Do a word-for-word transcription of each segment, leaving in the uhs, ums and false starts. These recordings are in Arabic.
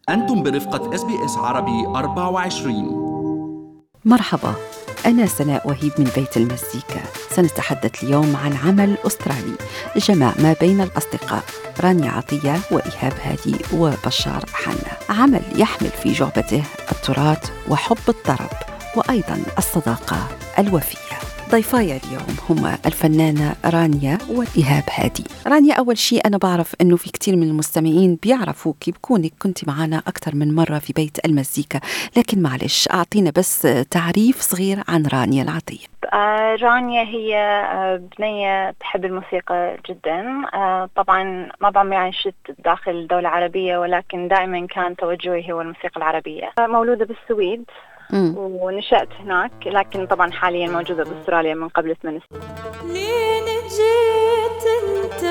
أنتم برفقة إس بي إس عربي أربعة وعشرين. مرحبا، أنا سناء وهيب من بيت المزيكا. سنتحدث اليوم عن عمل أسترالي جمع ما بين الأصدقاء رانيا عطية وإيهاب هادي وبشار حنا. عمل يحمل في جعبته التراث وحب الطرب وأيضا الصداقة الوفية. ضيفاي اليوم هما الفنانة رانيا وإيهاب هادي. رانيا، أول شيء أنا بعرف أنه في كتير من المستمعين بيعرفوكي بكونك كنت معنا أكثر من مرة في بيت المزيكا، لكن معلش أعطينا بس تعريف صغير عن رانيا العطية. آه رانيا هي آه بنية تحب الموسيقى جدا. آه طبعا ما بعمل عشت داخل دولة عربية، ولكن دائما كان توجهي هو الموسيقى العربية. آه مولودة بالسويد مم. ونشأت هناك، لكن طبعا حاليا موجودة باستراليا من قبل ثمان سنين. لين جيت انت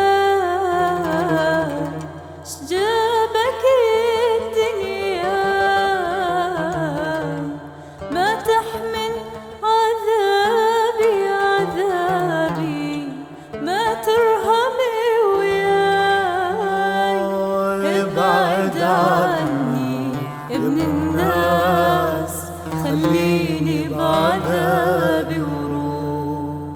شجابك الدنيا ما تحمل عذابي عذابي ما ترهمي وياي ابعد عني ابن الناس خليني بعذابي وروح.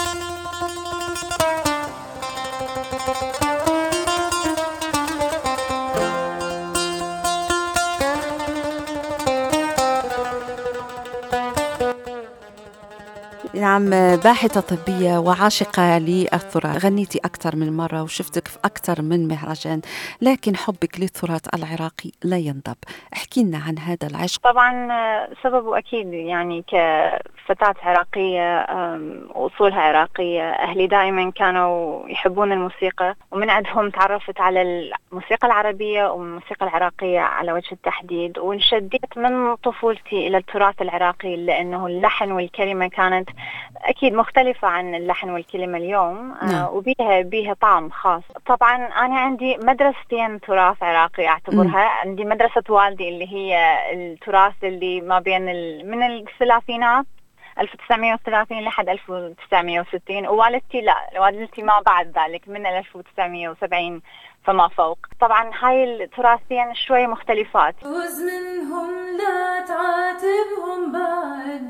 نعم، باحثة طبية وعاشقة للتراث. غنيتي أكثر من مرة وشفتك في أكثر من مهرجان، لكن حبك للتراث العراقي لا ينضب. احكي لنا عن هذا العشق. طبعا سببه أكيد يعني كفتاة عراقية وأصولها عراقية. أهلي دائما كانوا يحبون الموسيقى، ومن عندهم تعرفت على الموسيقى العربية والموسيقى العراقية على وجه التحديد، وانشديت من طفولتي إلى التراث العراقي، لأنه اللحن والكلمة كانت أكيد مختلفة عن اللحن والكلمة اليوم. آه وبيها بيها طعم خاص. طبعا أنا عندي مدرستين تراث عراقي أعتبرها. م. عندي مدرسة والدي اللي هي التراث اللي ما بين ال... من الثلاثينات ألف وتسعمائة وثلاثين لحد ألف وتسعمائة وستين، ووالدتي لا، والدتي ما بعد ذلك من ألف وتسعمائة وسبعين فما فوق. طبعا هاي التراثين شوي مختلفات. جوز منهم لا تعاتبهم بعد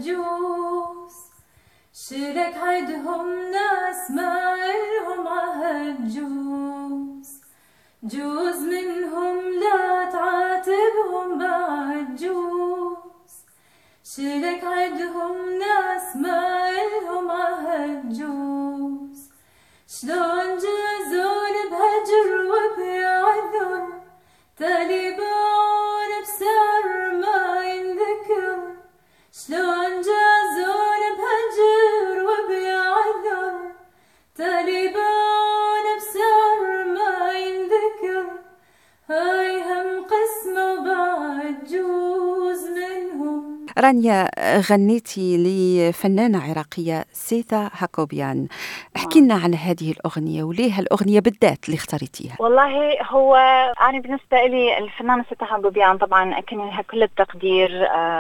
جوز شلك عدهم ناس ما إلهم عهد جوز جوز منهم لا تعاتبهم بعد جوز شلك عدهم ناس ما إلهم عهد جوز شلون جازون بهجر وبعذر تالي باعون بسعر ما ينذكر شلون جازون بهجر وبعذر تالي باعون بسعر ما ينذكر هاي هم قسمة وبعد جوز منهم. رانيا، غنيتي لفنانة عراقية سيتا هاكوبيان. احكي لنا عن هذه الأغنية وليه الأغنية بالذات اللي اختاريتيها. والله هو أنا بالنسبة لي الفنانة سيتا هاكوبيان طبعا أكن لها كل التقدير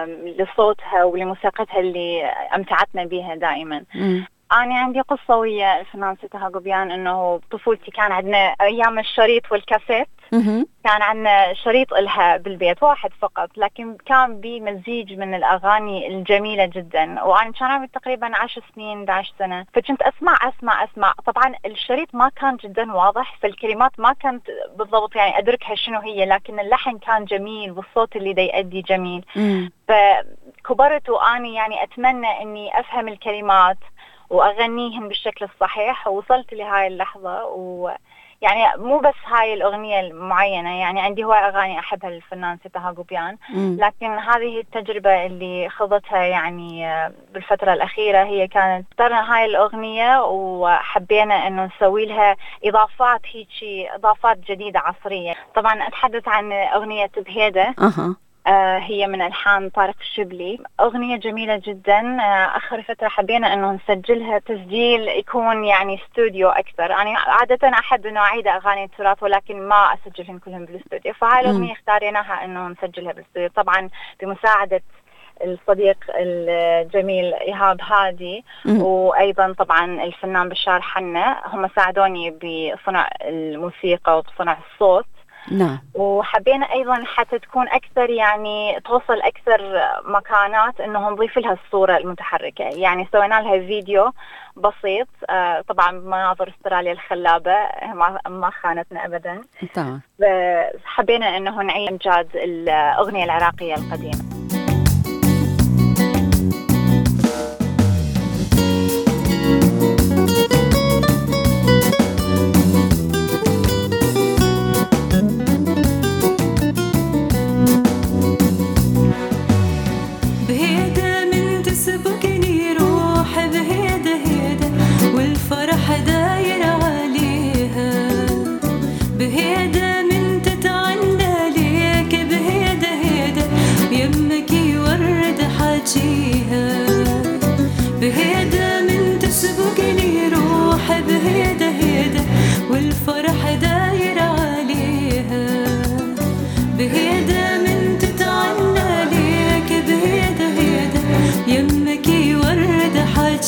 لصوتها ولموسيقتها اللي أمتعتنا بها دائما. م. أنا عندي قصة ويا الفنان سيتا هاكوبيان، إنه بطفولتي كان عندنا أيام الشريط والكاسيت. م- كان عندنا شريط إلها بالبيت واحد فقط، لكن كان بمزيج من الأغاني الجميلة جدا. وأنا كان عمري تقريبا عشر سنين احد عشر سنة، فكنت أسمع أسمع أسمع. طبعا الشريط ما كان جدا واضح، فالكلمات ما كانت بالضبط يعني أدركها شنو هي، لكن اللحن كان جميل والصوت اللي دا يؤدي جميل. م- فكبرت وأنا يعني أتمنى إني أفهم الكلمات وأغنيهم بالشكل الصحيح، ووصلت لهاي اللحظة. ويعني مو بس هاي الأغنية المعينة، يعني عندي هواي أغاني أحبها للفنان سيتا هاكوبيان، لكن هذه التجربة اللي خضتها يعني بالفترة الأخيرة هي كانت اخترنا هاي الأغنية وحبينا إنه نسوي لها إضافات، هيجي إضافات جديدة عصرية. طبعا أتحدث عن أغنية بهيدة. أه. آه هي من ألحان طارق الشبلي. أغنية جميلة جدا. آه آخر فترة حبينا أنه نسجلها تسجيل يكون يعني استوديو أكثر. أنا يعني عادة أحب أنه أعيد أغاني التراث، ولكن ما أسجلهم كلهم بالاستوديو، فهاي الأغنية اختاريناها أنه نسجلها بالاستوديو، طبعا بمساعدة الصديق الجميل إيهاب هادي، وأيضا طبعا الفنان بشار حنا. هم ساعدوني بصنع الموسيقى وبصنع الصوت. نعم. وحبينا أيضا حتى تكون أكثر يعني توصل أكثر مكانات إنه نضيف لها الصورة المتحركة. يعني سوينا لها فيديو بسيط آه طبعا بمناظر استراليا الخلابة ما ما خانتنا أبدا. طبعا. حبينا إنه نعيد إمجاد الأغنية العراقية القديمة. بهيدا من تسبقني روح بهيدا هيدا والفرح داير عليها بهيدا من تتعنى ليك بهيدا هيدا يمكي ورد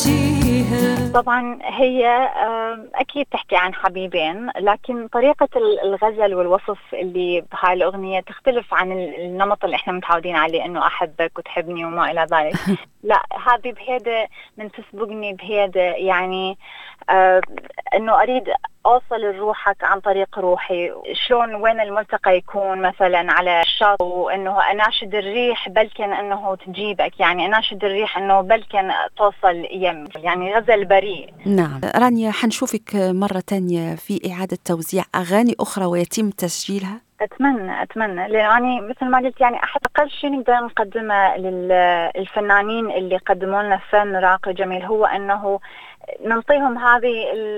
حاجيها. طبعا هي أكيد تحكي عن حبيبين، لكن طريقة الغزل والوصف اللي بهاي الأغنية تختلف عن النمط اللي احنا متعودين عليه، إنه أحبك وتحبني وما إلى ذلك. لا، هذه بهيدا من تسبقني بهيدا يعني آه إنه أريد أوصل لروحك عن طريق روحي. شلون وين الملتقى يكون مثلا على الشاطئ، وإنه أناشد الريح بلكن إنه تجيبك، يعني أناشد الريح إنه بلكن توصل يم، يعني غزل بريء. نعم. رانيا، حنشوفك مرة تانية في إعادة توزيع أغاني أخرى ويتم تسجيلها؟ أتمنى أتمنى لأني مثل ما قلت يعني أقل شيء نقدر نقدمه للفنانين اللي قدموا لنا فن راقي جميل هو أنه نعطيهم هذه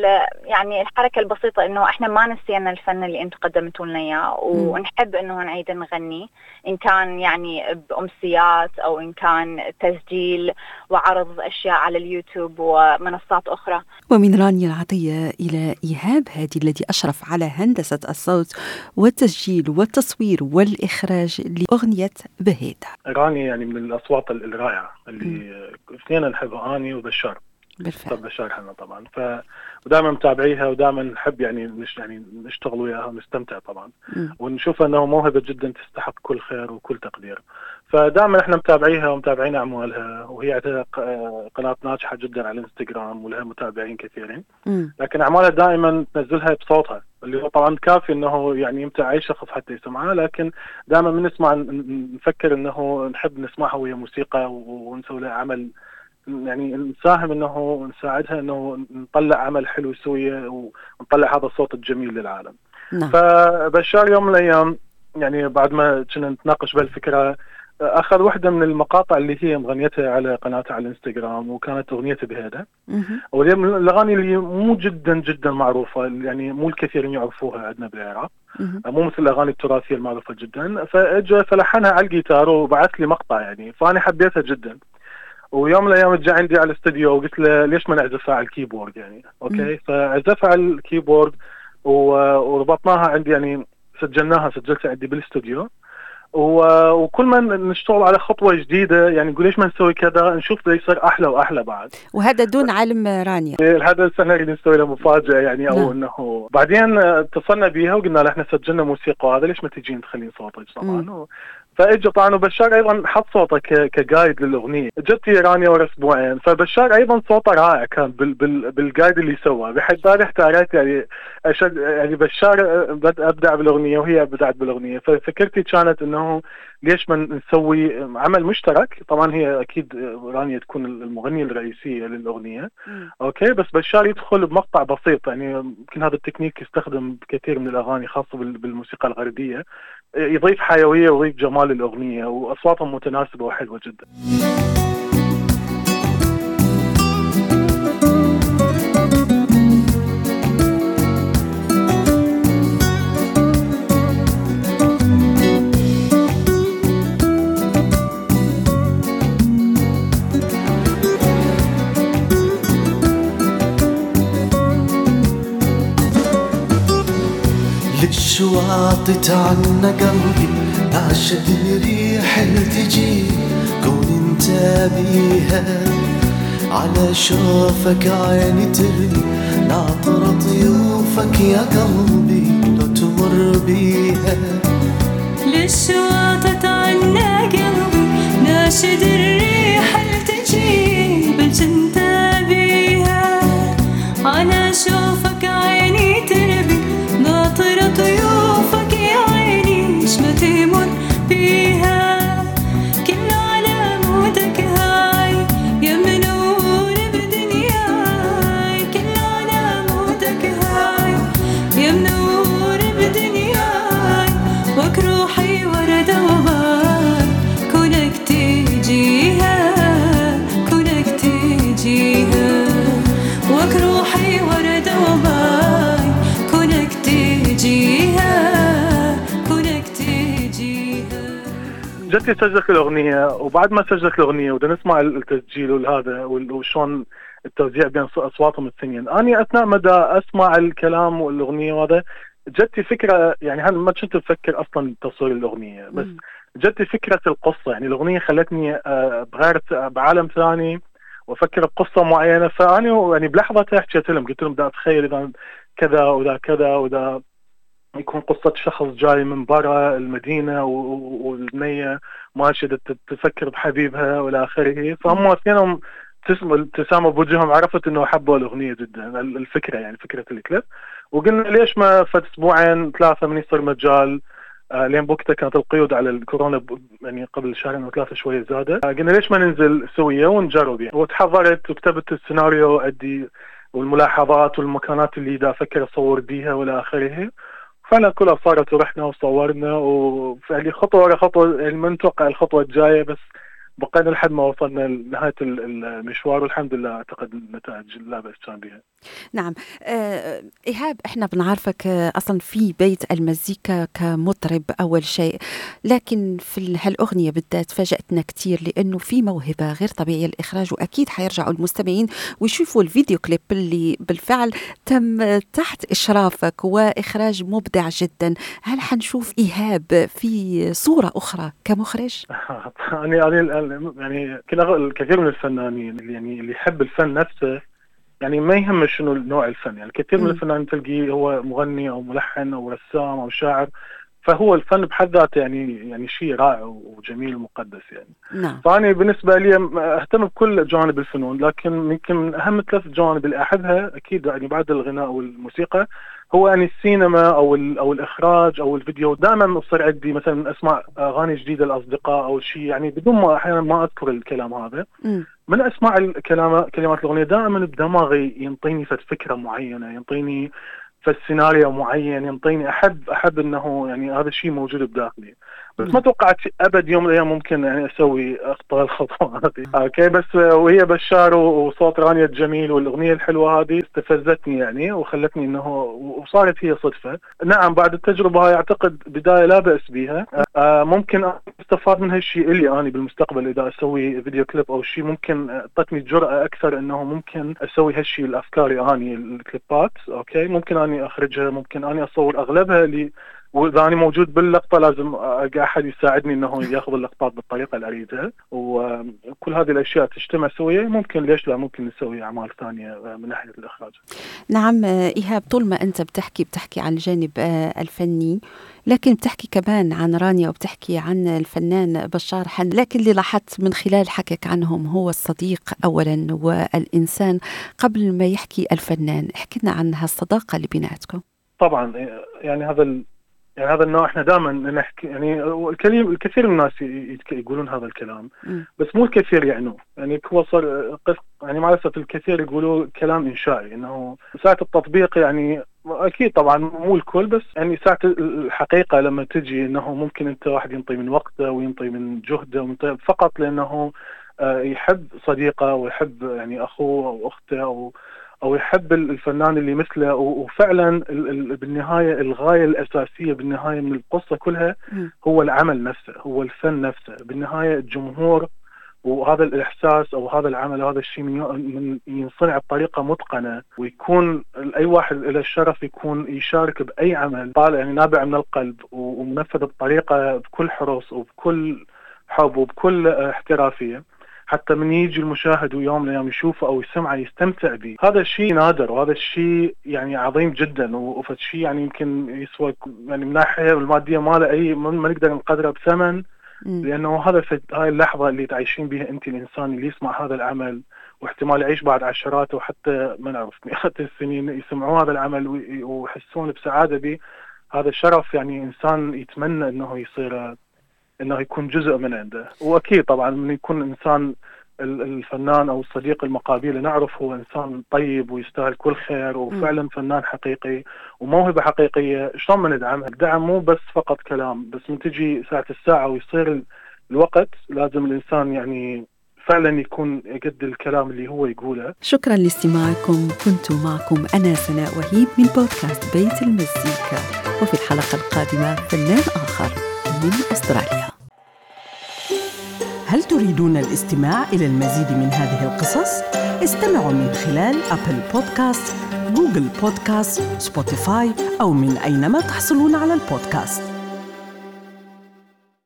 يعني الحركة البسيطة، إنه إحنا ما نسينا الفن اللي أنتم قدمتوا لنا إياه، ونحب إنه نعيد نغني، إن كان يعني بأمسيات أو إن كان تسجيل وعرض أشياء على اليوتيوب ومنصات أخرى. ومن رانيا العطية إلى إيهاب هادي الذي أشرف على هندسة الصوت والتسجيل والتصوير والإخراج لأغنية بهيدا. رانيا يعني من الأصوات الرائعة اللي اثنين نحبها، أني وبشار. بالفعل. طب بشار حنا طبعا، ف ودائما متابعيها ودائما نحب يعني مش يعني نشتغل وياها ونستمتع طبعا، م. ونشوف انه موهبه جدا تستحق كل خير وكل تقدير. فدائما احنا متابعيها ومتابعين اعمالها، وهي عندها قناه ناجحه جدا على الانستغرام ولها متابعين كثيرين، م. لكن اعمالها دائما تنزلها بصوتها اللي هو طبعا كافي انه يعني يمتع اي شخص حتى يسمعها، لكن دائما من نسمع نفكر انه نحب نسمعها وهي موسيقى ونسوي لها عمل، يعني نساهم انه نساعدها انه نطلع عمل حلو سوية ونطلع هذا الصوت الجميل للعالم. نعم. فبشار يوم من الايام يعني بعد ما كنا نتناقش بالفكرة اخذ واحدة من المقاطع اللي هي مغنيتها على قناتها على الانستغرام، وكانت اغنيته بهذا، وهي من الاغاني اللي مو جدا جدا معروفة، يعني مو الكثيرين يعرفوها عندنا بالعراق، مو مثل الاغاني التراثية المعروفة جدا. فاجى فلحنها على الجيتار وبعث لي مقطع يعني، فانا حبيتها جدا. ويوم من الايام جاء عندي على الاستوديو وقلت له ليش ما نعزفها على الكيبورد يعني، اوكي. فعزفها على الكيبورد وربطناها عندي، يعني سجلناها سجلتها عندي بالاستوديو، وكل ما نشتغل على خطوة جديدة يعني نقول ليش ما نسوي كذا، نشوف ده يصير أحلى وأحلى بعد. وهذا دون علم رانيا. هذا السنة اللي نسوي له مفاجأة يعني، أو نعم. إنه بعدين اتصلنا بيها وقلنا له إحنا سجلنا موسيقى، هذا ليش ما تجين تخلين صوتك طبعا. فاجى طبعا وبشار ايضا حط صوته كجايد للاغنيه. جت رانيا ورا اسبوعين، فبشار ايضا صوته رائع كان بال بال بالجايد اللي سواه، بحيث هذه احتاجت يعني أشد يعني بشار ابدع بالاغنيه وهي ابدعت بالاغنيه. ففكرتي كانت انه ليش ما نسوي عمل مشترك. طبعا هي اكيد رانيا تكون المغنيه الرئيسيه للاغنيه، اوكي، بس بشار يدخل بمقطع بسيط، يعني يمكن هذا التكنيك يستخدم بكثير من الاغاني خاصه بالموسيقى الغربيه، يضيف حيويه ويضيف جمال للاغنيه، واصواتهم متناسبه وحلوه جدا. للشواطئ تعنا قلبي نعشق ريح التجي، كون انت بيها على شوفك عيني ترمي، ناطر ضيوفك يا قلبي، لو تمر مر بيها. للشواطة عنا قلبي ناشد الريح التجي بالجنة بيها، على شوفك عيني تربي ناطرة طيوفك يا عيني شما تمر بيها. كل على مودك هاي يا منور بدنياي، كل على مودك هاي يا منور بدنياي. وك روحي وردة وباي كونك تجيها، كونك تجيها. وك روحي وردة وباي كونك تجيها، كونك تجيها. جتني سجلت الأغنية، وبعد ما سجلت الأغنية ودا نسمع التسجيل والهذا وشون التوزيع بين أصواتهم الثنين، أنا أثناء مدى أسمع الكلام والأغنية وهذا جتني فكرة، يعني هل ما كنت أفكر أصلا تصوير الأغنية، بس جتني فكرة القصة. يعني الأغنية خلتني بغير بعالم ثاني وأفكر بقصة معينة. فأنا يعني بلحظة حكيت لهم، قلت لهم دا أتخيل إذا كذا وذا كذا وذا يكون قصة شخص جاي من برا المدينة والبنية ماشية تفكر بحبيبها والى آخره. فهم اثنينهم ابتسامة بوجههم، عرفت انه حبوا الأغنية جدا، الفكرة يعني فكرة الكليب. وقلنا ليش ما فات اسبوعين ثلاثة من يصير مجال، آه لين بوقتها كانت القيود على الكورونا يعني قبل شهرين وثلاثة شوية زادة. آه قلنا ليش ما ننزل سوية ونجرب يعني. وتحضرت وكتبت السيناريو أدي والملاحظات والمكانات اللي دا أفكر أصور بيها والى آخره. فعلا كلها صارت ورحنا وصورنا، وفعلي خطوة ورا خطوة يعني ما نتوقع الخطوة الجاية، بس بقينا لحد ما وصلنا لنهاية المشوار والحمد لله أعتقد النتائج لا بأس كان بها. نعم. آه إيهاب، إحنا بنعرفك آه أصلا في بيت المزيكا كمطرب أول شيء، لكن في هالأغنية بالذات فاجأتنا كتير لأنه في موهبة غير طبيعية الإخراج، وأكيد حيرجعوا المستمعين ويشوفوا الفيديو كليب اللي بالفعل تم تحت إشرافك وإخراج مبدع جدا. هل حنشوف إيهاب في صورة أخرى كمخرج؟ أنا أنا يعني الكثير من الفنانين اللي يعني اللي يحب الفن نفسه، يعني ما يهم شنو نوع الفن. يعني كثير من الفنانين تلقيه هو مغني أو ملحن أو رسام أو شاعر، فهو الفن بحد ذاته يعني يعني شيء رائع وجميل ومقدس يعني. نعم. فأنا بالنسبة لي أهتم بكل جوانب الفنون، لكن يمكن من أهم ثلاث جوانب اللي أحبها أكيد يعني بعد الغناء والموسيقى هو يعني السينما أو أو الإخراج أو الفيديو. دائما أصير عندي مثلا أسمع أغاني جديدة للأصدقاء أو شيء يعني بدون ما أحيانا ما أذكر الكلام هذا، م. من أسمع الكلام كلمات الأغنية دائما بدماغي ينطيني فكرة معينة، ينطيني فالسيناريو معين، ينطيني أحب أحب إنه يعني هذا الشيء موجود بداخلي. بس ما توقعت أبد يوم من الأيام ممكن يعني أسوي أخطأ الخطوة هذه. أوكي، بس وهي بشار وصوت رانيا الجميل والأغنية الحلوة هذه استفزتني يعني وخلتني إنه وصارت هي صدفة. نعم، بعد التجربة هاي أعتقد بداية لا بأس بها، ممكن أستفاد من هالشيء اللي أنا بالمستقبل إذا أسوي فيديو كليب أو شيء ممكن أعطتني جرأة أكثر إنه ممكن أسوي هالشيء الأفكاري أني الكليبات. أوكي، ممكن أني أخرجها، ممكن أني أصور أغلبها اللي وإذا أنا موجود باللقطة لازم ألقى أحد يساعدني إنه يأخذ اللقطات بالطريقة اللي أريدها، وكل هذه الأشياء تجتمع سوية ممكن ليش لا ممكن نسوي أعمال ثانية من ناحية الإخراج. نعم إيهاب، طول ما أنت بتحكي بتحكي عن الجانب الفني، لكن بتحكي كمان عن رانيا وبتحكي عن الفنان بشار حن، لكن اللي لاحظت من خلال حكيك عنهم هو الصديق أولا والإنسان قبل ما يحكي الفنان. احكينا عن هالصداقة اللي بيناتكم. طبعا يعني هذا ال... يعني هذا النوع احنا دائما نحكي يعني الكلام الكثير من الناس يقولون هذا الكلام، م. بس مو الكثير يعنوه. يعني هو صار يعني مع الأسف الكثير يقولوا كلام إنشائي، إنه ساعة التطبيق يعني أكيد طبعا مو الكل، بس يعني ساعة الحقيقة لما تجي إنه ممكن أنت واحد ينطي من وقته وينطي من جهده وينطي فقط لأنه يحب صديقه ويحب يعني أخوه أو أخته أو أو يحب الفنان اللي مثله. وفعلا بالنهاية الغاية الأساسية بالنهاية من القصة كلها هو العمل نفسه، هو الفن نفسه. بالنهاية الجمهور وهذا الإحساس أو هذا العمل هذا الشيء من ينصنع بطريقة متقنة، ويكون أي واحد له الشرف يكون يشارك بأي عمل طالع يعني نابع من القلب ومنفذ بطريقة بكل حرص وبكل حب وبكل احترافية. حتى من يجي المشاهد ويوم من الأيام يشوفه أو يسمعه يستمتع به. هذا الشيء نادر، وهذا الشيء يعني عظيم جدا، وفد شيء يعني يمكن يسوى يعني من ناحية المادية ما له أي ما نقدر نقدره بثمن، لأنه هذا في هاي اللحظة اللي تعيشين بها أنت الإنسان اللي يسمع هذا العمل، واحتمال يعيش بعد عشرات وحتى ما نعرف مئات السنين يسمعوا هذا العمل ويحسون بسعادة به. هذا الشرف يعني إنسان يتمنى أنه يصير انه يكون جزء من عنده. واكيد طبعا من يكون انسان الفنان او الصديق المقابل نعرف هو انسان طيب ويستاهل كل خير وفعلا فنان حقيقي وموهبه حقيقيه، شلون ما ندعمها؟ الدعم مو بس فقط كلام، بس من تجي ساعه الساعه ويصير الوقت لازم الانسان يعني فعلا يكون يقد الكلام اللي هو يقوله. شكرا لاستماعكم، كنت معكم أنا سناء وهيب من بودكاست بيت المزيكا، وفي الحلقة القادمة فنان آخر من أستراليا. هل تريدون الاستماع إلى المزيد من هذه القصص؟ استمعوا من خلال أبل بودكاست، جوجل بودكاست، سبوتيفاي أو من أينما تحصلون على البودكاست.